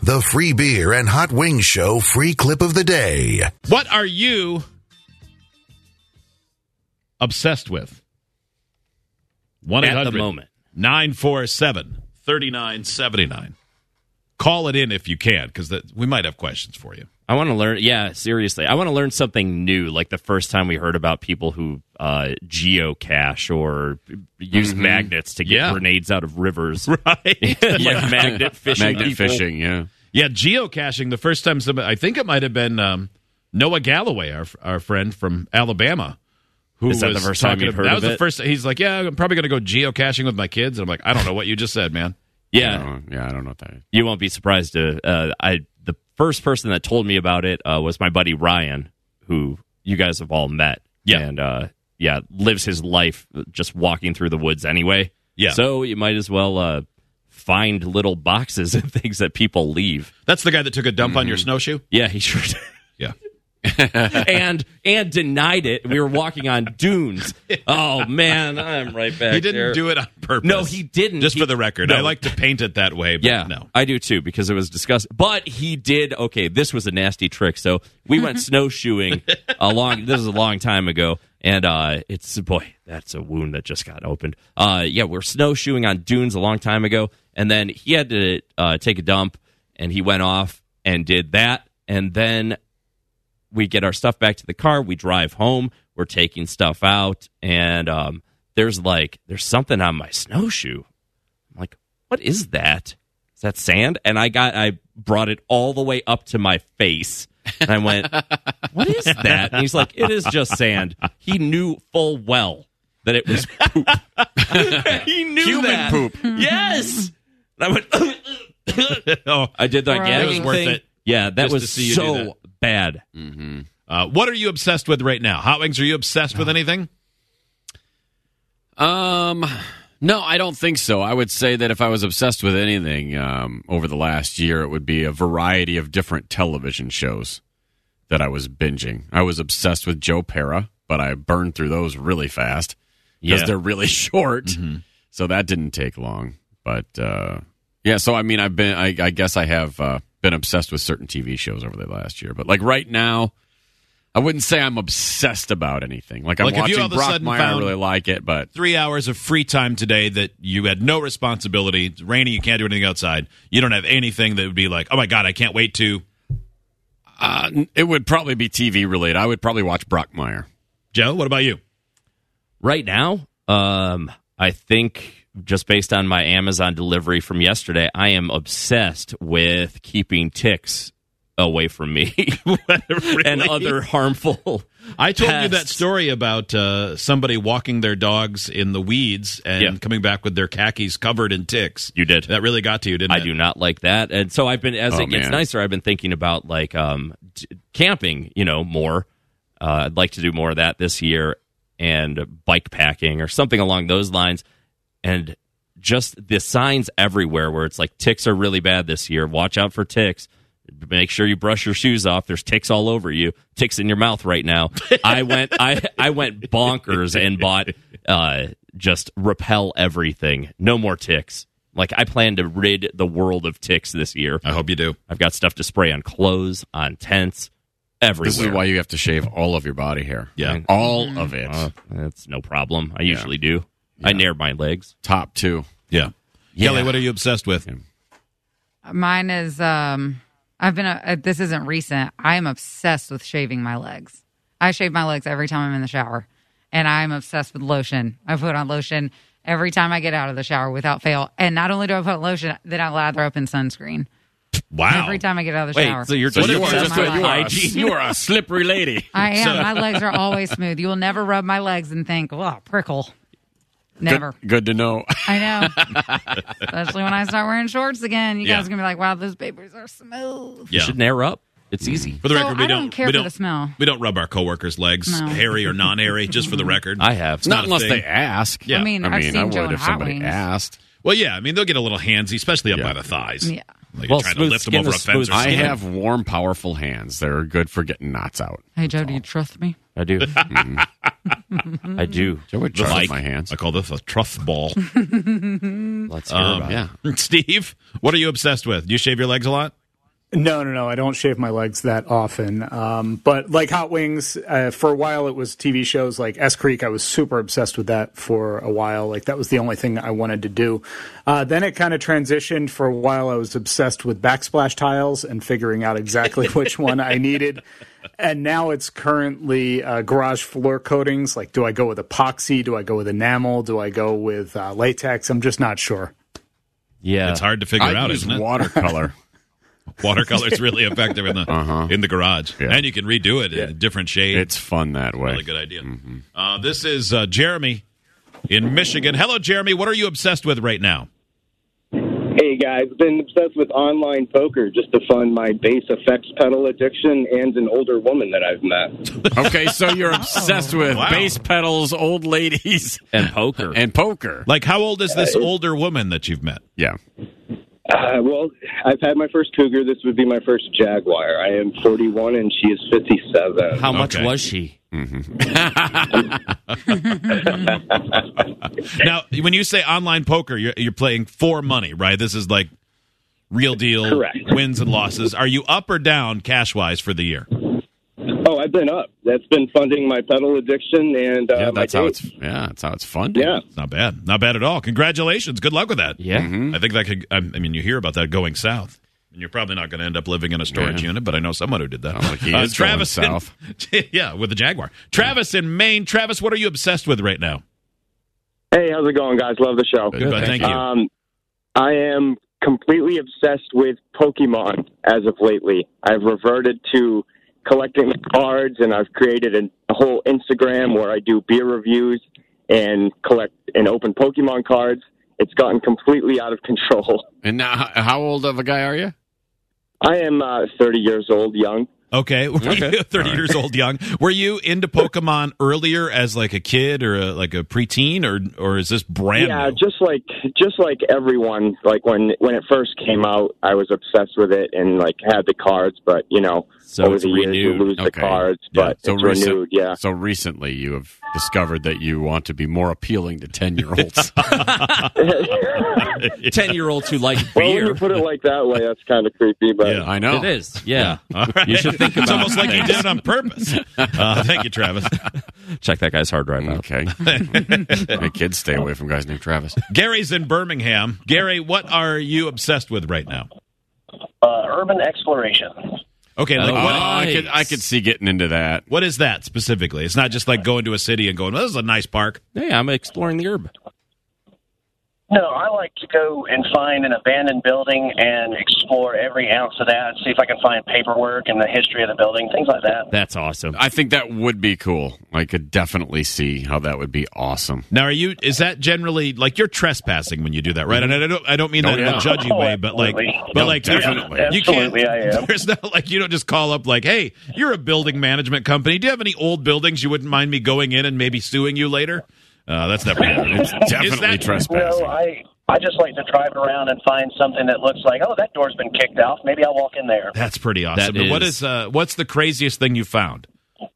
The free beer and hot wings show free clip of the day. What are you obsessed with? 1-800 At the moment. 947-3979. Call it in if you can, because we might have questions for you. I want to learn. Yeah, seriously. I want to learn something new, like the first time we heard about people who geocache or use magnets to get grenades out of rivers. Right. Like magnet fishing. Magnet fishing, yeah. Yeah, geocaching, the first time I think it might have been Noah Galloway, our friend from Alabama. Who Is that the first time you've heard that of was it? the first. He's like, yeah, I'm probably going to go geocaching with my kids. And I'm like, I don't know what you just said, man. Yeah. I don't know what that is. You won't be surprised to. The first person that told me about it was my buddy Ryan, who you guys have all met. Yeah. And lives his life just walking through the woods anyway. Yeah. So you might as well find little boxes and things that people leave. That's the guy that took a dump on your snowshoe? Yeah, he sure did. Yeah. and denied it. We were walking on dunes. Oh man, I'm right back. He didn't there. do it on purpose. No, he didn't. Just for the record, No. I like to paint it that way. But Yeah, no. I do too because it was disgusting. But he did. Okay, this was a nasty trick. So we went snowshoeing This was a long time ago, and that's a wound that just got opened. We're snowshoeing on dunes a long time ago, and then he had to take a dump, and he went off and did that, and then we get our stuff back to the car. We drive home. We're taking stuff out, and there's something on my snowshoe. I'm like, what is that? Is that sand? And I brought it all the way up to my face, and I went, what is that? And he's like, it is just sand. He knew full well that it was poop. He knew Human that. poop. Yes. And I went. I did the It was gagging worth thing. it. Yeah, that just was to see you do so that. bad. What are you obsessed with right now? Hot Wings, are you obsessed with anything? No, I don't think so. I would say that if I was obsessed with anything over the last year, it would be a variety of different television shows that I was binging. I was obsessed with Joe Pera, but I burned through those really fast because they're really short. So that didn't take long. But so I mean, I guess I have been obsessed with certain TV shows over the last year. But like right now, I wouldn't say I'm obsessed about anything. Like I'm Like if you watching all of a Brock sudden Meyer, I found- really like it, but 3 hours of free time today that you had no responsibility. It's raining, you can't do anything outside. You don't have anything that would be like, oh my God, I can't wait to. it would probably be TV related. I would probably watch Brock Meyer. Joe, what about you? Right now, I think just based on my Amazon delivery from yesterday, I am obsessed with keeping ticks away from me and other harmful I told you that pests. story about somebody walking their dogs in the weeds and coming back with their khakis covered in ticks. You did. That really got to you, didn't I it? do not like that. And so I've been, as it gets man. nicer, I've been thinking about like camping, more. I'd like to do more of that this year, and bike packing or something along those lines. And just the signs everywhere where it's like ticks are really bad this year. Watch out for ticks. Make sure you brush your shoes off. There's ticks all over you. Ticks in your mouth right now. I went bonkers and bought just repel everything. No more ticks. Like I plan to rid the world of ticks this year. I hope you do. I've got stuff to spray on clothes, on tents, everywhere. This is why you have to shave all of your body hair. Yeah. All of it. That's no problem. I usually do. I nair my legs. Top two. Yeah. Kelly, what are you obsessed with? Mine is I've been this isn't recent. I am obsessed with shaving my legs. I shave my legs every time I'm in the shower, and I'm obsessed with lotion. I put on lotion every time I get out of the shower without fail. And not only do I put on lotion, then I lather up in sunscreen Wow. every time I get out of the shower. Wait, so you're So just you are, obsessed my with life. hygiene? you are a slippery lady. I am. My legs are always smooth. You will never rub my legs and think, "Oh, prickle." Never. Good to know. I know. Especially when I start wearing shorts again. You Yeah. guys are going to be like, wow, those papers are smooth. You Yeah. should nair up. It's easy. For the So record, we I don't care we for don't, the smell. We don't rub our coworkers' legs, No. hairy or non-hairy, just for the record. I have. not Not a unless thing. they ask. Yeah. I mean, I've seen I Joe would in if Hot somebody Wings. asked. Well, yeah, I mean, they'll get a little handsy, especially up Yeah. by the thighs. Yeah. Like Well, you're trying to smooth lift them skin over a is fence or smooth I something. skin. have warm, powerful hands. They're good for getting knots out. Hey, Joe, do you trust me? I do. I do. Joe would trust Like- my hands. I call this a truth ball. Let's hear about it. Yeah. Steve, what are you obsessed with? Do you shave your legs a lot? No. I don't shave my legs that often. But like Hot Wings, for a while it was TV shows like S Creek. I was super obsessed with that for a while. Like that was the only thing I wanted to do. Then it kind of transitioned. For a while I was obsessed with backsplash tiles and figuring out exactly which one I needed. And now it's currently garage floor coatings. Like, do I go with epoxy? Do I go with enamel? Do I go with latex? I'm just not sure. Yeah. It's hard to figure out, isn't it? Watercolor. Watercolor is really effective in the garage, Yeah. and you can redo it in a different shade. It's fun that way. Really good idea. This is Jeremy in Michigan. Hello, Jeremy. What are you obsessed with right now? Hey guys, been obsessed with online poker just to fund my bass effects pedal addiction and an older woman that I've met. Okay, so you're obsessed with Wow. bass pedals, old ladies, And poker. and poker. Like, how old is this older woman that you've met? Yeah. Well, I've had my first cougar. This would be my first Jaguar. I am 41 and she is 57. How much Okay. was she? Now, when you say online poker, you're playing for money, right? This is like real deal Correct. wins and losses. Are you up or down cash-wise for the year? Oh, I've been up. That's been funding my pedal addiction and Yeah, my that's how dates. it's funded. Yeah. It's not bad. Not bad at all. Congratulations. Good luck with that. Yeah. I think that could, I mean, you hear about that going south. And you're probably not going to end up living in a storage unit, but I know someone who did that. Sounds like he is going south. Yeah, with the Jaguar. Travis in Maine. Travis, what are you obsessed with right now? Hey, how's it going, guys? Love the show. Good, thank you. I am completely obsessed with Pokemon as of lately. I've reverted to collecting cards, and I've created a whole Instagram where I do beer reviews and collect and open Pokemon cards. It's gotten completely out of control. And now, how old of a guy are you? I am 30 years old, young. Okay. Were you 30 years old, young. Were you into Pokemon earlier as like a kid or like a preteen, or is this brand Yeah, new? just like everyone. Like when it first came out, I was obsessed with it and like had the cards. But So over it's the years you renewed. lose the Okay. cards. Yeah. But So it's renewed. Yeah. So recently you have discovered that you want to be more appealing to 10-year-olds. 10-year-olds who like Well, when beer. you put it like that way, that's kind of creepy. But Yeah. I know. It is. Yeah. All right. You should think It's about almost like you did it on purpose. Thank you, Travis. Check that guy's hard drive out. Okay. Hey, kids, stay away from guys named Travis. Gary's in Birmingham. Gary, what are you obsessed with right now? Urban exploration. Okay, like Oh, I could see getting into that. what is that specifically? It's not just like going to a city and going, well, this is a nice park. Hey, I'm exploring the herb. No, I like to go and find an abandoned building and explore every ounce of that, see if I can find paperwork and the history of the building, things like that. That's awesome. I think that would be cool. I could definitely see how that would be awesome. Now, is that generally like you're trespassing when you do that, right? And I don't mean that in a judgy way, but like, absolutely. but No, like, definitely. you can't. Absolutely, I am. There's not like you don't just call up like, hey, you're a building management company. Do you have any old buildings you wouldn't mind me going in and maybe suing you later? That's never happening. It's definitely trespassing. No, I just like to drive around and find something that looks like, oh, that door's been kicked off. Maybe I'll walk in there. That's pretty awesome. That And what is- what's the craziest thing you found?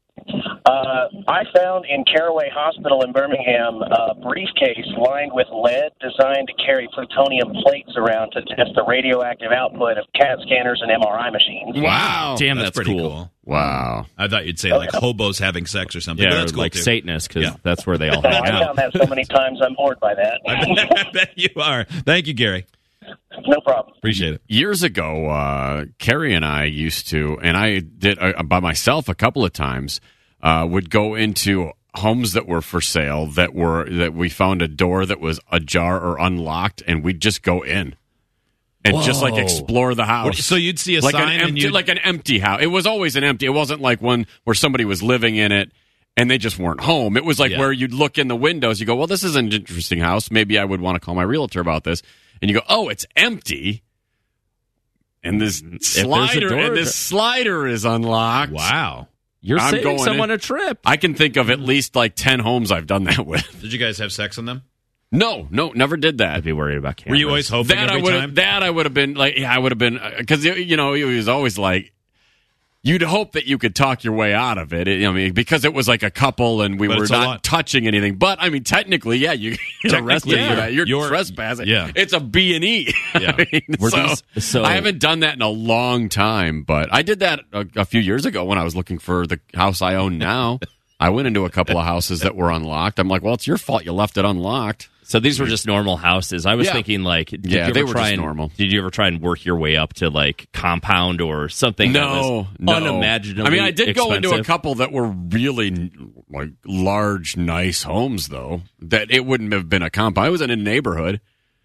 I found in Caraway Hospital in Birmingham a briefcase lined with lead designed to carry plutonium plates around to test the radioactive output of CAT scanners and MRI machines. Wow, Damn, that's pretty cool. Wow. I thought you'd say like hobos having sex or something. Yeah, but or that's cool like too. Satanists, because Yeah. that's where they all Oh, hang I out. found that so many times I'm bored by that. I bet you are. Thank you, Gary. No problem. Appreciate it. Years ago, Carrie and I used to, and I did by myself a couple of times, would go into homes that were for sale that we found a door that was ajar or unlocked, and we'd just go in and just like Whoa. explore the house. So you'd see a like sign an and empty, you'd- like an empty house. It was always an empty. It wasn't like one where somebody was living in it and they just weren't home. It was like Yeah. where you'd look in the windows. You go, well, this is an interesting house. Maybe I would want to call my realtor about this. And you go, oh, it's empty. And this slider is unlocked. Wow. You're I'm saving going someone in. a trip. I can think of at least like 10 homes I've done that with. Did you guys have sex on them? No, never did that. I'd be worried about cameras. Were you always hoping That every time? I would have been like, yeah, I would have been because he was always like, You'd hope that you could talk your way out of it. I mean, because it was like a couple and we But were it's a not lot. touching anything. But I mean, technically, yeah, you get arrested yeah. for that. You're You're- trespassing. yeah. It's a B&E. Yeah. I mean, Were so, these- so- I haven't done that in a long time, but I did that a few years ago when I was looking for the house I own now. I went into a couple of houses that were unlocked. I'm like, well, it's your fault you left it unlocked. So these were just normal houses. I was Yeah. thinking, like, did Yeah, you they ever were try just and, normal. Did you ever try and work your way up to like compound or something? that was unimaginably. I mean, I did go into a expensive? couple that were really like large, nice homes, though. That it wouldn't have been a compound. I was in a neighborhood,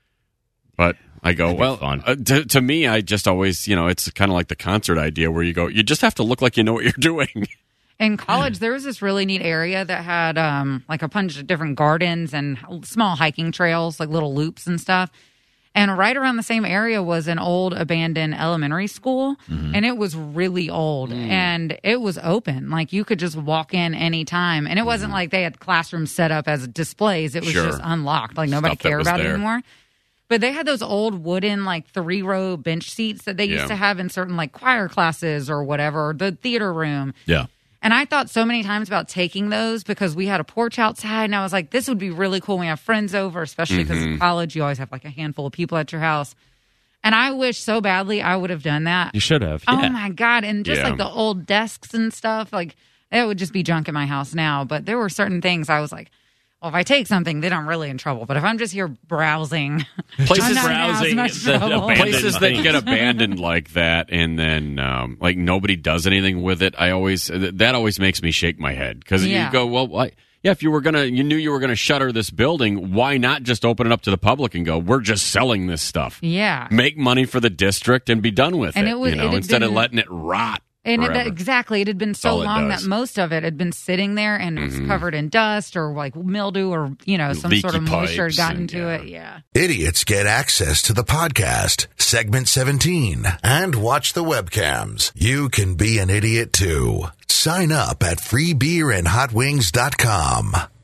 but I go, That'd be well, fun. to me, I just always, it's kind of like the concert idea where you go, you just have to look like you know what you're doing. In college, there was this really neat area that had like a bunch of different gardens and small hiking trails, like little loops and stuff. And right around the same area was an old abandoned elementary school, and it was really old, and it was open. Like you could just walk in anytime, and it wasn't like they had classrooms set up as displays. It was Sure. just unlocked. Like nobody Stuff that cared was about it there. anymore. But they had those old wooden, like 3-row bench seats that they used Yeah. to have in certain like choir classes or whatever, or the theater room. Yeah. And I thought so many times about taking those because we had a porch outside, and I was like, this would be really cool when we have friends over, especially because in college you always have like a handful of people at your house. And I wish so badly I would have done that. You should have. Oh Yeah. my God. And just Yeah. like the old desks and stuff, like it would just be junk in my house now. But there were certain things I was like, well, if I take something, then I'm really in trouble. But if I'm just here browsing, Places I'm not in as browsing much the trouble. abandoned Places that things. get abandoned like that, and then like nobody does anything with it. That always makes me shake my head because Yeah. you go, well, why? Yeah, if you knew you were gonna shutter this building, why not just open it up to the public and go, we're just selling this stuff, Yeah. make money for the district, and be done with And it. it was- it had instead of been- letting it rot. And forever. exactly, it had been so all it long does. that most of it had been sitting there and it was covered in dust or like mildew or some Leaky sort of moisture pipes had gotten and- to yeah. it. Yeah. Idiots get access to the podcast, segment 17, and watch the webcams. You can be an idiot too. Sign up at freebeerandhotwings.com.